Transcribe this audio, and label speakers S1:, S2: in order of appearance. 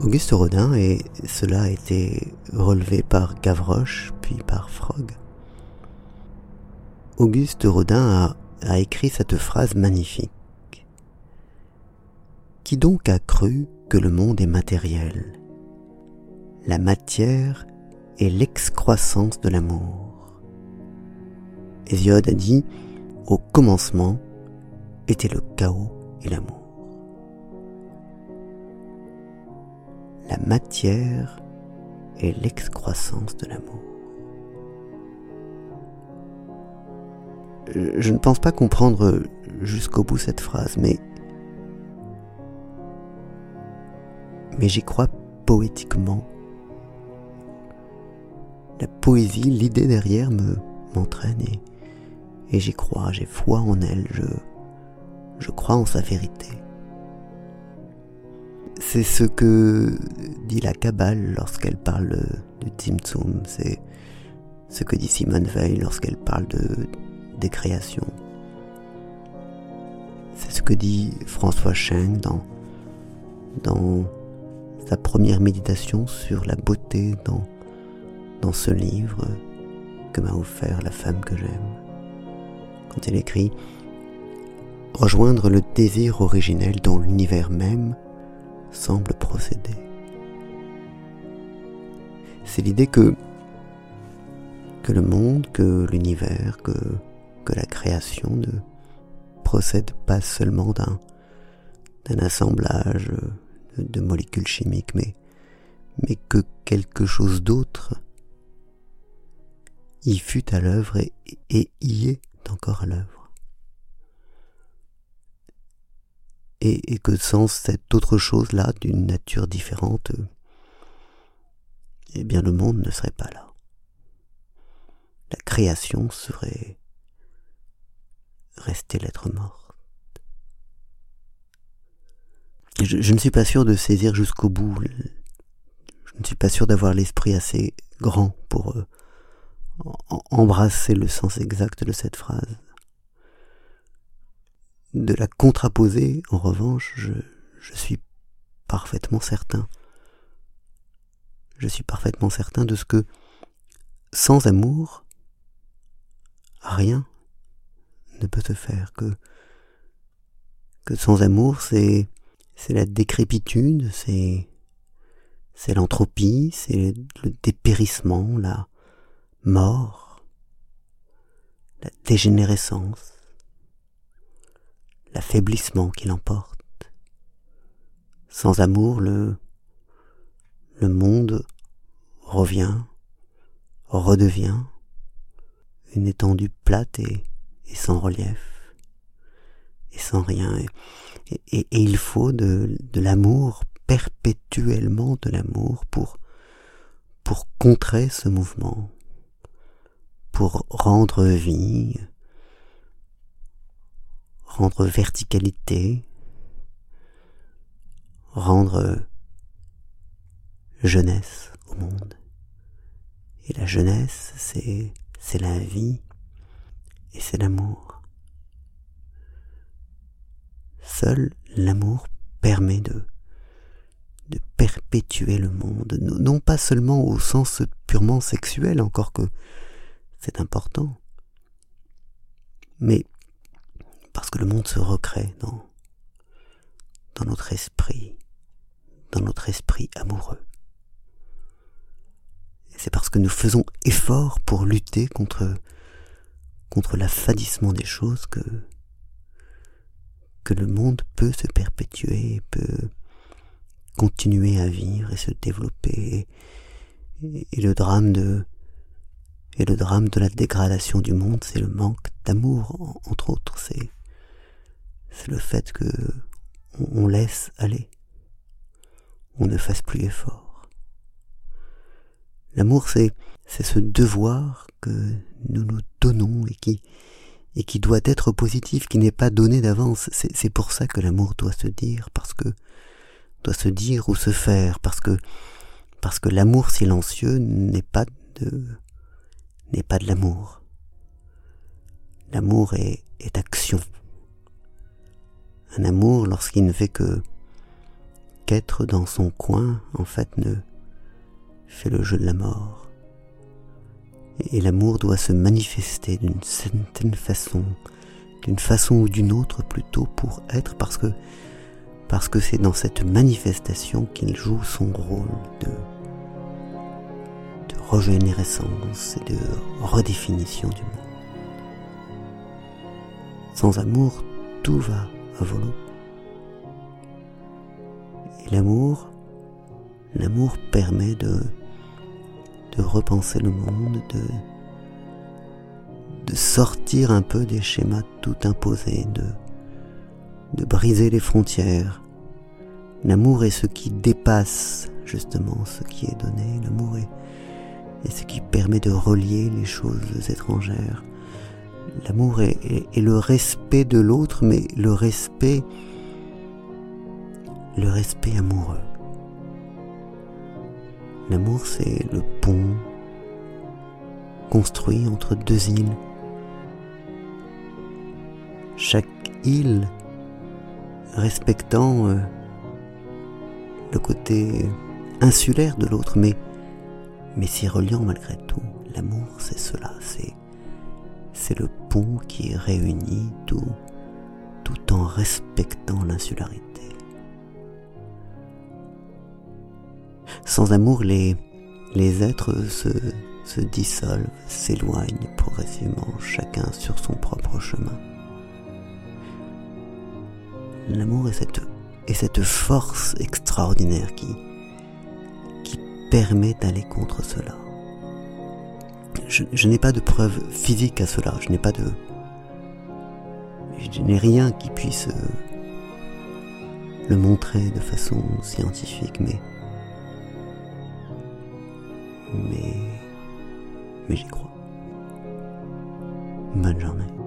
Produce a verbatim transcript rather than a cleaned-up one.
S1: Auguste Rodin, et cela a été relevé par Gavroche, puis par Frog. Auguste Rodin a, a écrit cette phrase magnifique. Qui donc a cru que le monde est matériel? La matière est l'excroissance de l'amour. Hésiode a dit, au commencement était le chaos et l'amour. La matière est l'excroissance de l'amour. Je ne pense pas comprendre jusqu'au bout cette phrase, mais mais j'y crois poétiquement. La poésie, l'idée derrière me m'entraîne et, et j'y crois, j'ai foi en elle, je, je crois en sa vérité. C'est ce que dit la Kabbale lorsqu'elle parle du Tzimtzum, c'est ce que dit Simone Weil lorsqu'elle parle de, des créations. C'est ce que dit François Cheng dans, dans sa première méditation sur la beauté dans, dans ce livre que m'a offert la femme que j'aime. Quand elle écrit « Rejoindre le désir originel dont l'univers même semble procéder ». C'est l'idée que, que le monde, que l'univers, que, que la création ne procède pas seulement d'un, d'un assemblage de, de molécules chimiques, mais, mais que quelque chose d'autre y fut à l'œuvre et, et y est encore à l'œuvre. Et, et que sans cette autre chose-là, d'une nature différente, eh bien le monde ne serait pas là. La création serait restée lettre morte. Je, je ne suis pas sûr de saisir jusqu'au bout. Je ne suis pas sûr d'avoir l'esprit assez grand pour euh, embrasser le sens exact de cette phrase. De la contraposer, en revanche, je, je suis parfaitement certain. Je suis parfaitement certain de ce que, sans amour, rien ne peut se faire. Que, que sans amour, c'est, c'est la décrépitude, c'est, c'est l'entropie, c'est le dépérissement, la mort, la dégénérescence, l'affaiblissement qui l'emporte. Sans amour, le, le monde revient, redevient une étendue plate et, et sans relief, et sans rien. Et, et, et il faut de, de l'amour, perpétuellement de l'amour, pour, pour contrer ce mouvement, pour rendre vie, rendre verticalité, rendre jeunesse au monde. Et la jeunesse, c'est, c'est la vie et c'est l'amour. Seul l'amour permet de, de perpétuer le monde, non pas seulement au sens purement sexuel, encore que c'est important, mais parce que le monde se recrée dans, dans notre esprit, dans notre esprit amoureux. Et c'est parce que nous faisons effort pour lutter contre, contre l'affadissement des choses que, que le monde peut se perpétuer, peut continuer à vivre et se développer. Et, et le drame de, et le drame de la dégradation du monde, c'est le manque d'amour, entre autres. C'est, c'est le fait que on, on laisse aller. On ne fasse plus effort. L'amour, c'est, c'est ce devoir que nous nous donnons et qui, et qui doit être positif, qui n'est pas donné d'avance. C'est, c'est pour ça que l'amour doit se dire, parce que, doit se dire ou se faire, parce que, parce que l'amour silencieux n'est pas de, n'est pas de l'amour. L'amour est, est action. Un amour, lorsqu'il ne fait que, chaque être dans son coin, en fait, ne fait le jeu de la mort. Et l'amour doit se manifester d'une certaine façon, d'une façon ou d'une autre plutôt pour être, parce que parce que c'est dans cette manifestation qu'il joue son rôle de, de régénérescence et de redéfinition du monde. Sans amour, tout va à volo. Et l'amour, l'amour permet de, de repenser le monde, de, de sortir un peu des schémas tout imposés, de, de briser les frontières. L'amour est ce qui dépasse justement ce qui est donné. L'amour est, est ce qui permet de relier les choses étrangères. L'amour est, est, est le respect de l'autre, mais le respect, le respect amoureux. L'amour, c'est le pont construit entre deux îles. Chaque île respectant euh, le côté insulaire de l'autre, mais, mais s'y reliant malgré tout. L'amour, c'est cela, c'est, c'est le pont qui réunit tout, tout en respectant l'insularité. Sans amour, les, les êtres se, se dissolvent, s'éloignent progressivement, chacun sur son propre chemin. L'amour est cette, est cette force extraordinaire qui, qui permet d'aller contre cela. Je, je n'ai pas de preuve physique à cela, je n'ai pas de... Je n'ai rien qui puisse le montrer de façon scientifique, mais... Mais... Mais j'y crois. Bonne journée.